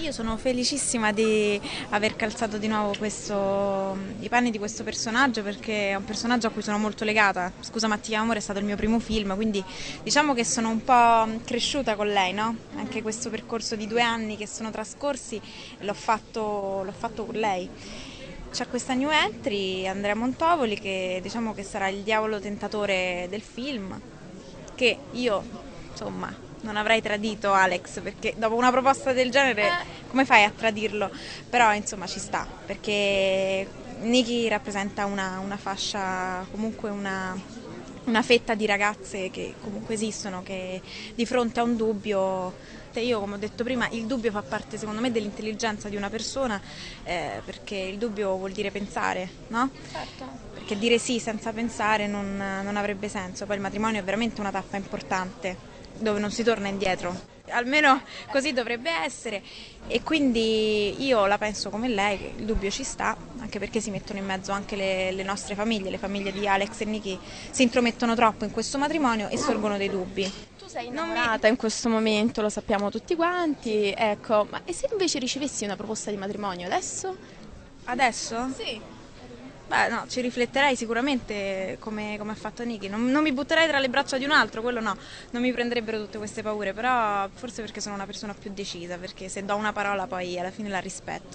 Io sono felicissima di aver calzato di nuovo i panni di questo personaggio perché è un personaggio a cui sono molto legata. Scusa Mattia Amore è stato il mio primo film, quindi diciamo che sono un po' cresciuta con lei, no? Anche questo percorso di 2 anni che sono trascorsi l'ho fatto con lei. C'è questa new entry, Andrea Montovoli, che diciamo che sarà il diavolo tentatore del film, che io, insomma, non avrei tradito Alex, perché dopo una proposta del genere come fai a tradirlo? Però insomma ci sta, perché Nikki rappresenta una fascia, comunque una fetta di ragazze che comunque esistono, che di fronte a un dubbio, io come ho detto prima, il dubbio fa parte secondo me dell'intelligenza di una persona, perché il dubbio vuol dire pensare, no? Certo. Perché dire sì senza pensare non avrebbe senso. Poi il matrimonio è veramente una tappa importante dove non si torna indietro, almeno così dovrebbe essere, e quindi io la penso come lei, che il dubbio ci sta, anche perché si mettono in mezzo anche le nostre famiglie, le famiglie di Alex e Nicky si intromettono troppo in questo matrimonio e sorgono dei dubbi. Tu sei Non mi... innamorata in questo momento, lo sappiamo tutti quanti, ecco, ma e se invece ricevessi una proposta di matrimonio adesso? Adesso? Sì. Beh, no, ci rifletterei sicuramente come ha fatto Nicky. Non mi butterei tra le braccia di un altro, quello no, non mi prenderebbero tutte queste paure, però forse perché sono una persona più decisa, perché se do una parola poi alla fine la rispetto.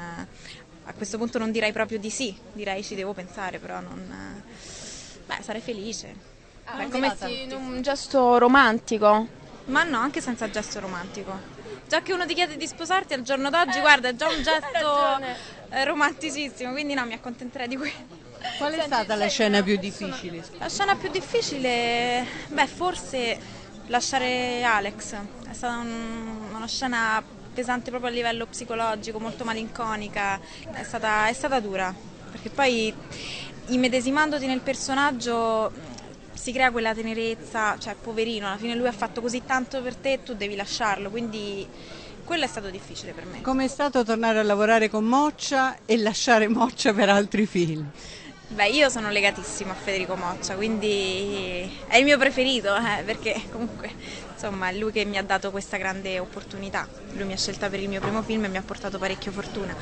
A questo punto non direi proprio di sì, direi ci devo pensare, però non... Beh, sarei felice. Beh, come in un gesto romantico. Ma no, anche senza gesto romantico. Già che uno ti chiede di sposarti al giorno d'oggi, guarda, è già un gesto romanticissimo, quindi no, mi accontenterei di quello. Qual è stata la scena più difficile? La scena più difficile, beh, forse lasciare Alex. È stata una scena pesante proprio a livello psicologico, molto malinconica. È stata dura, perché poi immedesimandoti nel personaggio si crea quella tenerezza, cioè poverino, alla fine lui ha fatto così tanto per te e tu devi lasciarlo, quindi quello è stato difficile per me. Com'è stato tornare a lavorare con Moccia e lasciare Moccia per altri film? Beh, io sono legatissima a Federico Moccia, quindi è il mio preferito, perché comunque insomma è lui che mi ha dato questa grande opportunità. Lui mi ha scelta per il mio primo film e mi ha portato parecchio fortuna.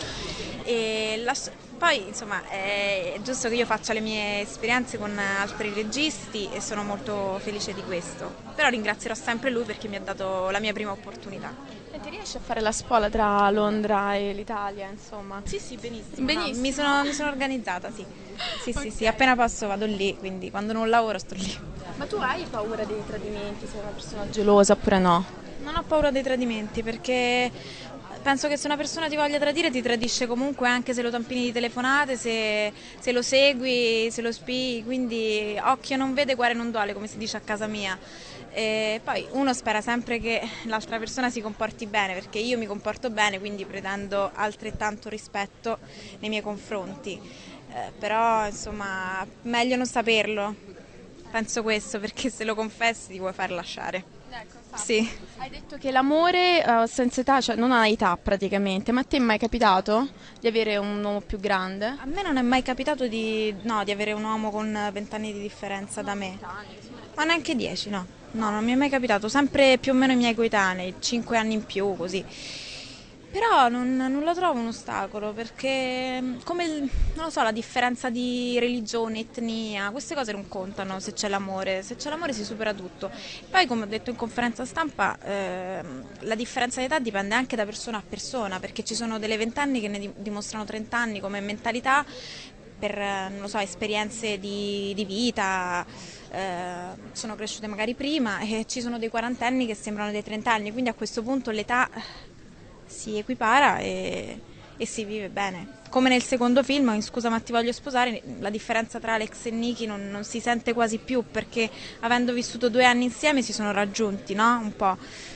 Poi insomma è giusto che io faccia le mie esperienze con altri registi e sono molto felice di questo. Però ringrazierò sempre lui perché mi ha dato la mia prima opportunità. E ti riesci a fare la spola tra Londra e l'Italia, insomma? Sì, sì, benissimo. Benissimo. No, mi sono organizzata, sì. Sì, sì, sì, appena posso vado lì, quindi quando non lavoro sto lì. Ma tu hai paura dei tradimenti? Sei una persona gelosa oppure no? Non ho paura dei tradimenti perché penso che se una persona ti voglia tradire ti tradisce comunque anche se lo tampini di telefonate, se lo segui, se lo spii, quindi occhio non vede, cuore non duole, come si dice a casa mia. E poi uno spera sempre che l'altra persona si comporti bene, perché io mi comporto bene, quindi pretendo altrettanto rispetto nei miei confronti. Però insomma meglio non saperlo, penso questo, perché se lo confessi ti vuoi far lasciare. Ecco, Sì. hai detto che l'amore senza età, cioè non ha età praticamente, ma a te è mai capitato di avere un uomo più grande? A me non è mai capitato di avere un uomo con 20 anni di differenza da me, ma neanche 10, no. No, non mi è mai capitato, sempre più o meno i miei coetanei, 5 anni in più, così. Però non lo trovo un ostacolo, perché non lo so, la differenza di religione, etnia, queste cose non contano se c'è l'amore si supera tutto. Poi come ho detto in conferenza stampa, la differenza di età dipende anche da persona a persona, perché ci sono delle 20 anni che ne dimostrano 30 anni come mentalità, per non lo so, esperienze di vita, sono cresciute magari prima, e ci sono dei 40 anni che sembrano dei 30 anni, quindi a questo punto l'età si equipara e si vive bene. Come nel secondo film, in Scusa ma ti voglio sposare, la differenza tra Alex e Nicky non si sente quasi più, perché avendo vissuto 2 anni insieme si sono raggiunti, no? Un po'.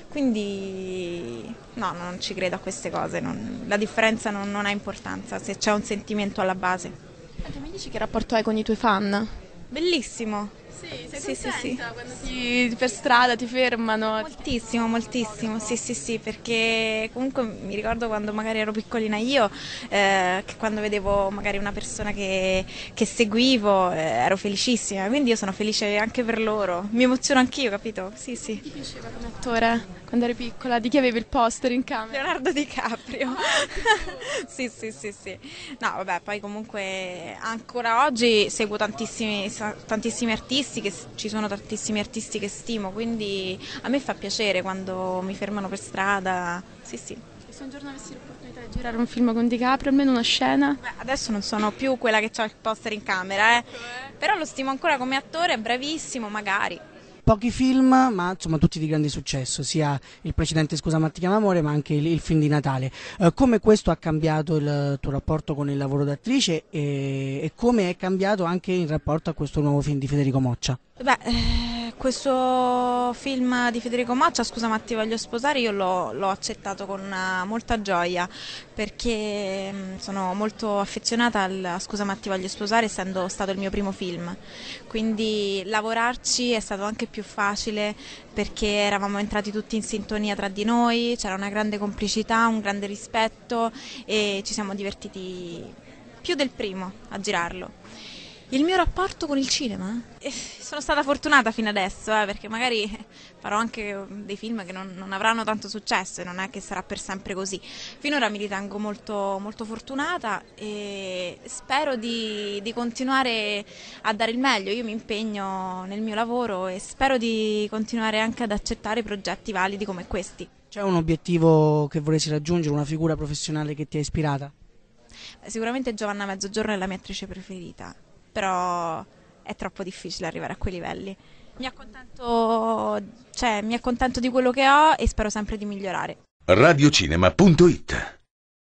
Quindi no, non ci credo a queste cose, la differenza non ha importanza se c'è un sentimento alla base. Senti, mi dici che rapporto hai con i tuoi fan? Bellissimo. Sì, sei Sì, sì, sì. quando per strada ti fermano? Moltissimo, moltissimo, sì, sì, sì, perché comunque mi ricordo quando magari ero piccolina io, che quando vedevo magari una persona che seguivo, ero felicissima, quindi io sono felice anche per loro, mi emoziono anch'io, capito? Sì, sì. Ti piaceva come attore Quando eri piccola, di chi avevi il poster in camera? Leonardo DiCaprio. Sì, sì, sì, sì. No, vabbè, poi comunque ancora oggi seguo tantissimi artisti, ci sono tantissimi artisti che stimo, quindi a me fa piacere quando mi fermano per strada. Sì, sì. E se un giorno avessi l'opportunità di girare un film con DiCaprio, almeno una scena? Beh, adesso non sono più quella che ha il poster in camera, però lo stimo ancora come attore, è bravissimo, magari. Pochi film, ma insomma tutti di grande successo, sia il precedente Scusa ma ti chiamo amore, ma anche il film di Natale. Come questo ha cambiato il tuo rapporto con il lavoro d'attrice e come è cambiato anche il rapporto a questo nuovo film di Federico Moccia? Beh, questo film di Federico Moccia, Scusa ma ti voglio sposare, io l'ho accettato con molta gioia perché sono molto affezionata a Scusa ma ti voglio sposare, essendo stato il mio primo film. Quindi lavorarci è stato anche più facile perché eravamo entrati tutti in sintonia tra di noi, c'era una grande complicità, un grande rispetto e ci siamo divertiti più del primo a girarlo. Il mio rapporto con il cinema? Sono stata fortunata fino adesso, perché magari farò anche dei film che non avranno tanto successo e non è che sarà per sempre così. Finora mi ritengo molto, molto fortunata e spero di continuare a dare il meglio. Io mi impegno nel mio lavoro e spero di continuare anche ad accettare progetti validi come questi. C'è un obiettivo che vorresti raggiungere, una figura professionale che ti ha ispirata? Sicuramente Giovanna Mezzogiorno è la mia attrice preferita, però è troppo difficile arrivare a quei livelli. Mi accontento di quello che ho e spero sempre di migliorare. Radiocinema.it